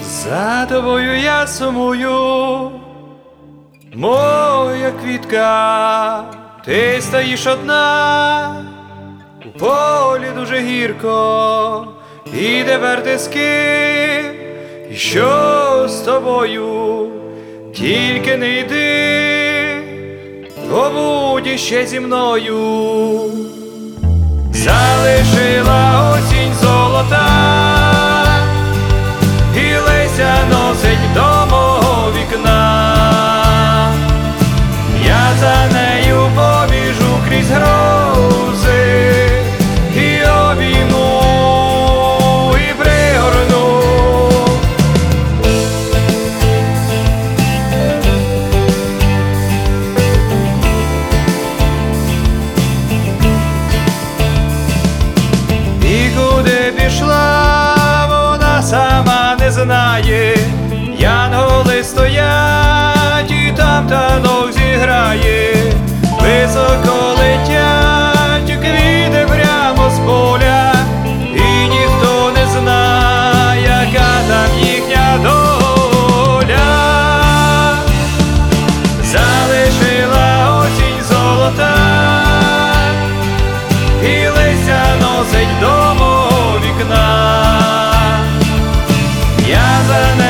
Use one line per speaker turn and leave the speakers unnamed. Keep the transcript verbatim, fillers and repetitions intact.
За тобою я сумую, моя квітка, ти стоїш одна, у полі дуже гірко, і тепер ти з ким, і що з тобою, тільки не йди, побудь іще зі мною. Залишила осінь золота, і Леся носить до мого вікна. Я за нею побіжу крізь грози, і обійму, і пригорну. І куди пішла, вона сама не знає. Янголи стоять, і там танок зіграє. Високо летять квіти прямо з поля, і ніхто не знає, яка там їхня доля. Залишила осінь золота, і Леся носить до мого вікна. Я за нею